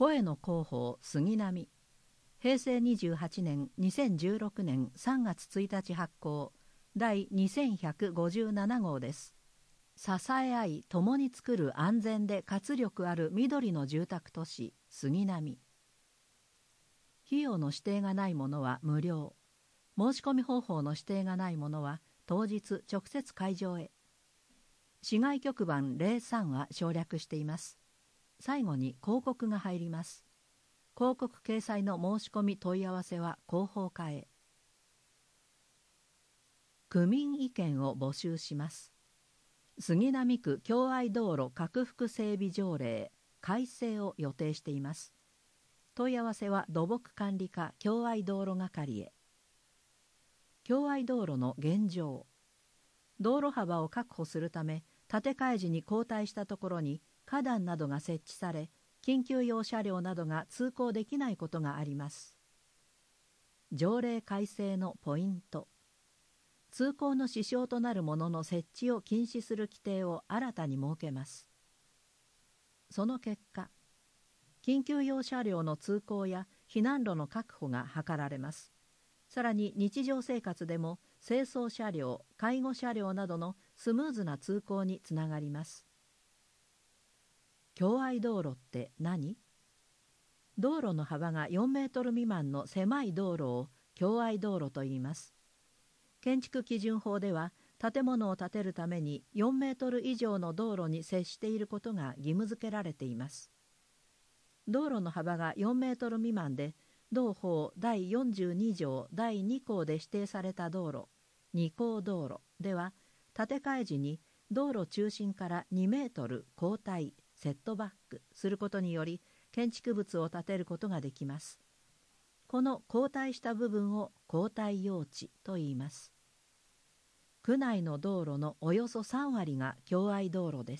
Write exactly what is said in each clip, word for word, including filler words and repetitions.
声の広報杉並、平成にじゅうはちねんにせんじゅうろくねんさんがつついたち発行第にせんひゃくごじゅうなな号です。支え合い共に作る安全で活力ある緑の住宅都市杉並。費用の指定がないものは無料。申し込み方法の指定がないものは当日直接会場へ。市外局番ゼロさんは省略しています。最後に広告が入ります。広告掲載の申し込み問い合わせは広報課へ。区民意見を募集します。杉並区共愛道路拡幅整備条例改正を予定しています。問い合わせは土木管理課共愛道路係へ。共愛道路の現状。道路幅を確保するため建て替え時に交代したところに花壇などが設置され、緊急用車両などが通行できないことがあります。条例改正のポイント。通行の支障となるものの設置を禁止する規定を新たに設けます。その結果、緊急用車両の通行や避難路の確保が図られます。さらに日常生活でも清掃車両、介護車両などのスムーズな通行につながります。共愛道路って何？道路の幅がよんメートル未満の狭い道路を共愛道路と言います。建築基準法では建物を建てるためによんメートル以上の道路に接していることが義務付けられています。道路の幅がよんメートル未満で同法だいよんじゅうに条だいに項で指定された道路、二項道路では建て替え時に道路中心からにメートル後退、セットバックすることにより建築物を建てることができます。この後退した部分を後退用地と言います。区内の道路のおよそさんわりが共愛道路です。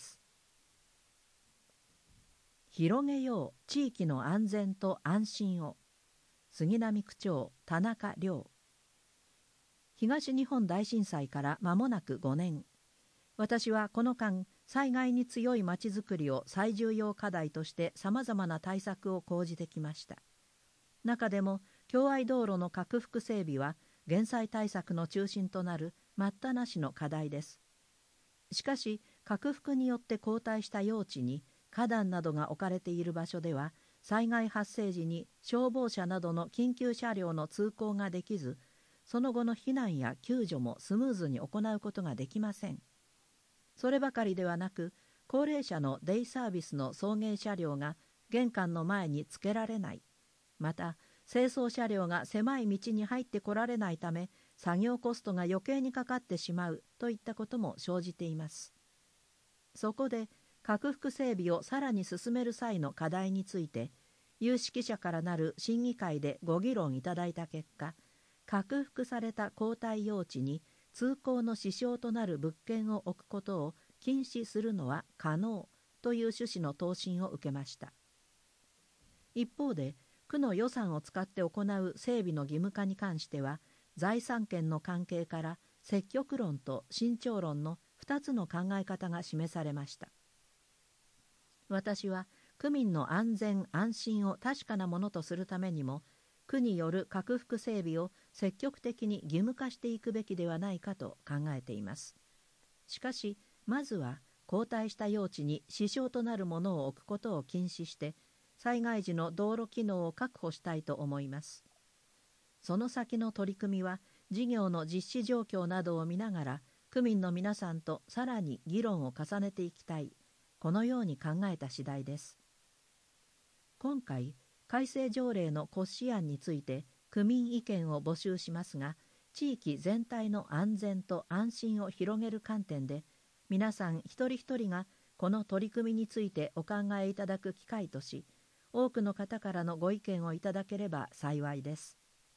広げよう地域の安全と安心を。杉並区長田中良。東日本大震災から間もなくごねん。私はこの間、災害に強いまちづくりを最重要課題としてさまざまな対策を講じてきました。中でも共愛道路の拡幅整備は減災対策の中心となる待ったなしの課題です。しかし拡幅によって後退した用地に花壇などが置かれている場所では災害発生時に消防車などの緊急車両の通行ができず、その後の避難や救助もスムーズに行うことができません。そればかりではなく、高齢者のデイサービスの送迎車両が玄関の前につけられない。また、清掃車両が狭い道に入ってこられないため、作業コストが余計にかかってしまうといったことも生じています。そこで、拡幅整備をさらに進める際の課題について、有識者からなる審議会でご議論いただいた結果、拡幅された後退用地に通行の支障となる物件を置くことを禁止するのは可能という趣旨の答申を受けました。一方で、区の予算を使って行う整備の義務化に関しては、財産権の関係から積極論と慎重論のふたつの考え方が示されました。私は区民の安全安心を確かなものとするためにも、区による拡幅整備を積極的に義務化していくべきではないかと考えています。しかし、まずは後退した用地に支障となるものを置くことを禁止して、災害時の道路機能を確保したいと思います。その先の取り組みは、事業の実施状況などを見ながら、区民の皆さんとさらに議論を重ねていきたい、このように考えた次第です。今回、改正条例の骨子案について区民意見を募集しますが、地域全体の安全と安心を広げる観点で、皆さん一人一人がこの取り組みについてお考えいただく機会とし、多くの方からのご意見をいただければ幸いです。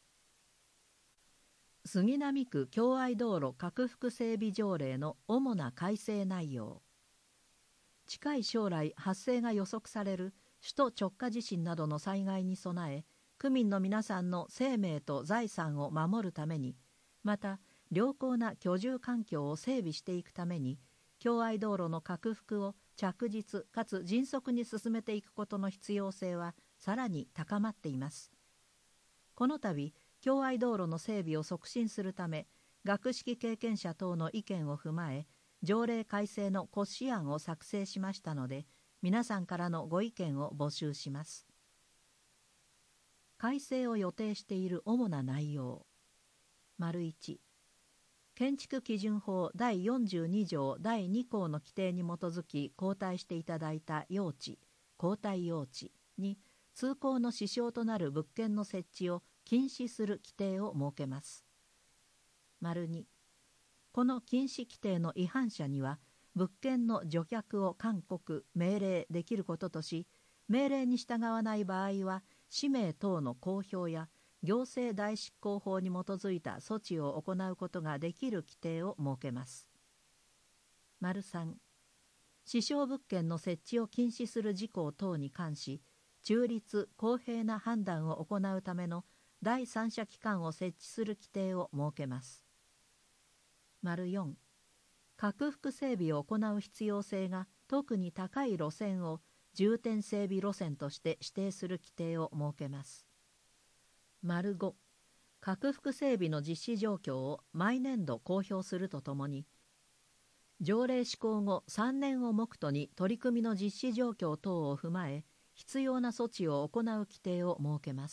杉並区共愛道路拡幅整備条例の主な改正内容。近い将来発生が予測される首都直下地震などの災害に備え、区民の皆さんの生命と財産を守るために、また良好な居住環境を整備していくために、共愛道路の拡幅を着実かつ迅速に進めていくことの必要性はさらに高まっています。この度、共愛道路の整備を促進するため、学識経験者等の意見を踏まえ、条例改正の骨子案を作成しましたので、皆さんからのご意見を募集します。改正を予定している主な内容。丸いち、建築基準法だいよんじゅうに条だいに項の規定に基づき交代していただいた用地、交代用地に通行の支障となる物件の設置を禁止する規定を設けます。丸に、この禁止規定の違反者には物件の除却を勧告・命令できることとし、命令に従わない場合は氏名等の公表や行政代執行法に基づいた措置を行うことができる規定を設けます。丸さん、支障物件の設置を禁止する事項等に関し、中立・公平な判断を行うための第三者機関を設置する規定を設けます。丸よん、拡幅整備を行う必要性が特に高い路線を重点整備路線として指定する規定を設けます。丸ご、拡幅整備の実施状況を毎年度公表するとともに、条例施行後さんねんを目途に取り組みの実施状況等を踏まえ、必要な措置を行う規定を設けます。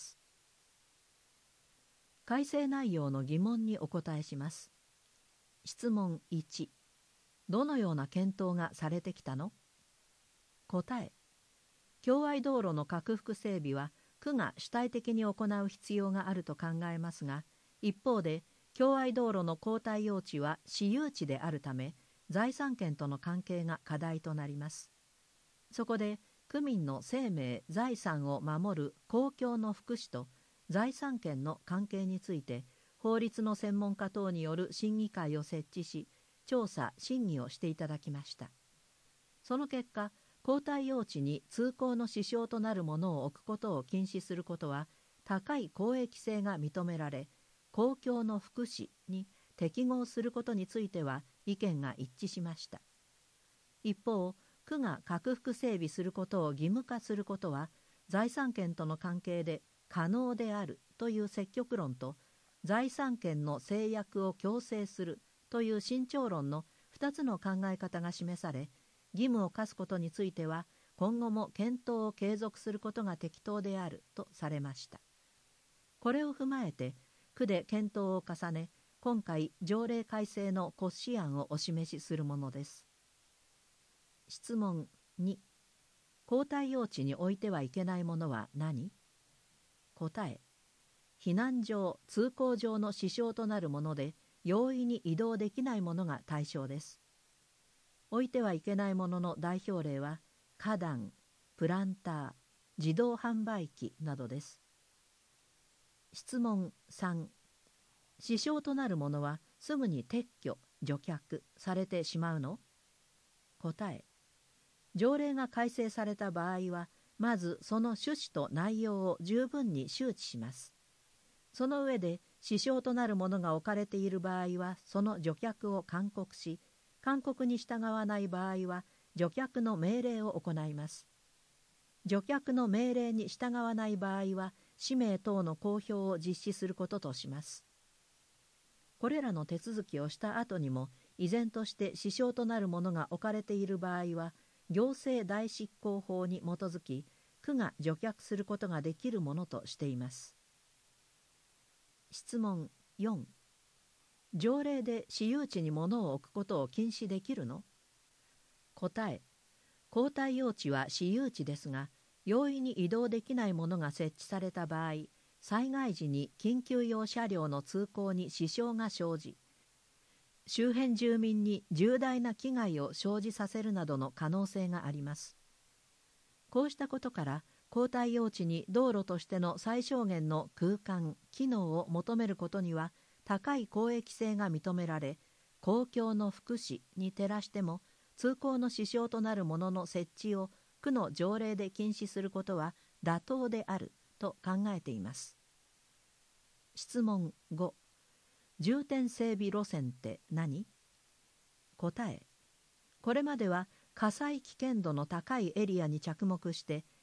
改正内容の疑問にお答えします。質問いち、どのような検討がされてきたの？答え、共愛道路の拡幅整備は区が主体的に行う必要があると考えますが、一方で共愛道路の交代用地は私有地であるため、財産権との関係が課題となります。そこで区民の生命・財産を守る公共の福祉と財産権の関係について、法律の専門家等による審議会を設置し、調査・審議をしていただきました。その結果、交代用地に通行の支障となるものを置くことを禁止することは、高い公益性が認められ、公共の福祉に適合することについては意見が一致しました。一方、区が拡幅整備することを義務化することは、財産権との関係で可能であるという積極論と、財産権の制約を強制するという慎重論のふたつの考え方が示され、義務を課すことについては今後も検討を継続することが適当であるとされました。これを踏まえて区で検討を重ね、今回条例改正の骨子案をお示しするものです。質問に、交代用地に置いてはいけないものは何？答え、避難所・通行上の支障となるもので容易に移動できないものが対象です。置いてはいけないものの代表例は花壇、プランター、自動販売機などです。質問さん、支障となるものはすぐに撤去・除却されてしまうの？答え、条例が改正された場合は、まずその趣旨と内容を十分に周知します。その上で支障となるものが置かれている場合は、その除却を勧告し、勧告に従わない場合は除却の命令を行います。除却の命令に従わない場合は氏名等の公表を実施することとします。これらの手続きをした後にも依然として支障となるものが置かれている場合は、行政代執行法に基づき区が除却することができるものとしています。質問よん、条例で私有地に物を置くことを禁止できるの？答え、交代用地は私有地ですが、容易に移動できないものが設置された場合、災害時に緊急用車両の通行に支障が生じ、周辺住民に重大な危害を生じさせるなどの可能性があります。こうしたことから、交代用地に道路としての最小限の空間・機能を求めることには、高い公益性が認められ、公共の福祉に照らしても通行の支障となるものの設置を区の条例で禁止することは妥当であると考えています。質問ご、重点整備路線って何？答え、これまでは火災危険度の高いエリアに着目して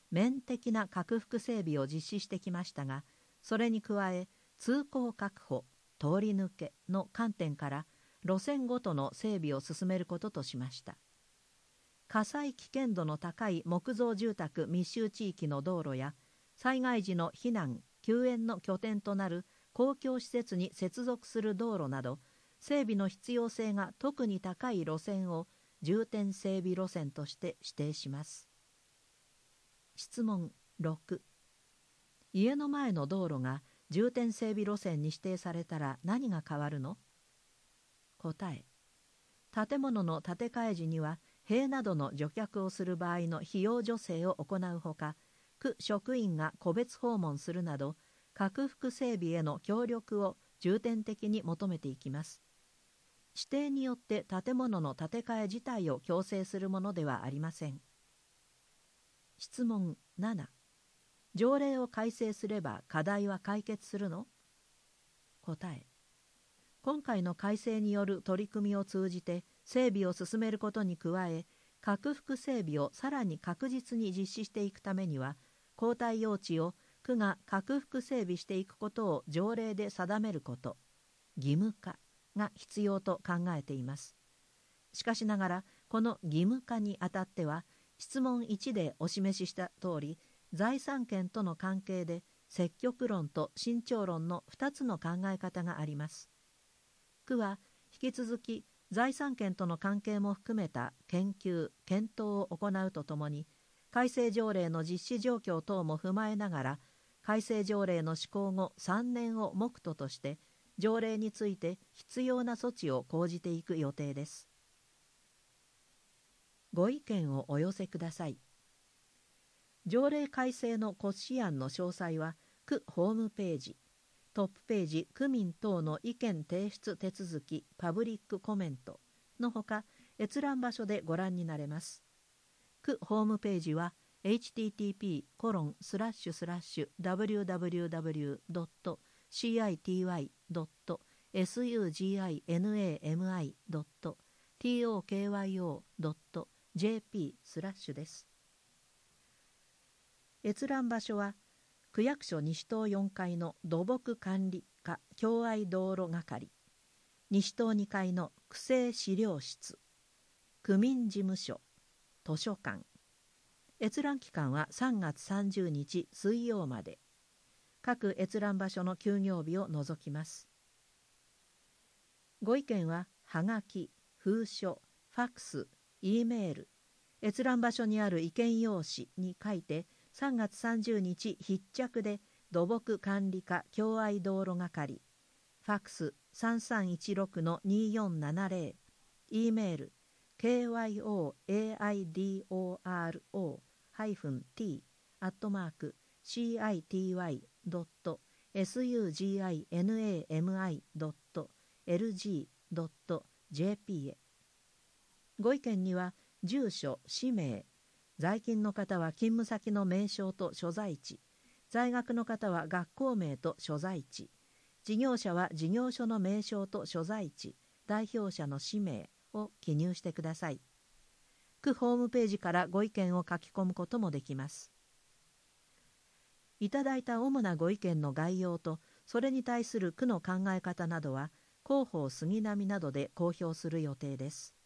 面的な拡幅整備を実施してきましたが、それに加え通行確保、通り抜けの観点から路線ごとの整備を進めることとしました。火災危険度の高い木造住宅密集地域の道路や、災害時の避難・救援の拠点となる公共施設に接続する道路など、整備の必要性が特に高い路線を重点整備路線として指定します。質問ろく。家の前の道路が重点整備路線に指定されたら何が変わるの？答え。建物の建て替え時には塀などの除却をする場合の費用助成を行うほか、区職員が個別訪問するなど拡幅整備への協力を重点的に求めていきます。指定によって建物の建て替え自体を強制するものではありません。質問なな。条例を改正すれば課題は解決するの？答え。今回の改正による取り組みを通じて整備を進めることに加え、拡幅整備をさらに確実に実施していくためには、交代用地を区が拡幅整備していくことを条例で定めること、義務化が必要と考えています。しかしながら、この義務化にあたっては、質問いちでお示しした通り、財産権との関係で積極論と慎重論のふたつの考え方があります。区は引き続き財産権との関係も含めた研究・検討を行うとともに、改正条例の実施状況等も踏まえながら、改正条例の施行後さんねんを目途として、条例について必要な措置を講じていく予定です。ご意見をお寄せください。条例改正の骨子案の詳細は、区ホームページ、トップページ区民等の意見提出手続きパブリックコメントのほか、閲覧場所でご覧になれます。区ホームページは エイチティーティーピーコロンスラッシュスラッシュダブリューダブリューダブリュードットシーアイティーワイドットエスユージーアイエヌエーエムアイドットトーキョードットジェーピー スラッシュです。閲覧場所は区役所西棟よんかいの土木管理課共愛道路係、西棟にかいの区政資料室、区民事務所、図書館。閲覧期間はさんがつさんじゅうにち水曜まで。各閲覧場所の休業日を除きます。ご意見ははがき、封書、ファックス、Eメール、閲覧場所にある意見用紙に書いて、さんがつさんじゅうにち必着で土木管理課共愛道路係、ファックスさんさんいちろくのによんななゼロ、Eメール ケーワイオーエーアイディーオーアールオー ハイフン ティー アットマーク シーアイティーワイ ドット エスユージーアイエヌエーエムアイ ドット エルジー ドット ジェーピー へ。ご意見には住所、氏名、在勤の方は勤務先の名称と所在地、在学の方は学校名と所在地、事業者は事業所の名称と所在地、代表者の氏名を記入してください。区ホームページからご意見を書き込むこともできます。いただいた主なご意見の概要と、それに対する区の考え方などは、広報杉並などで公表する予定です。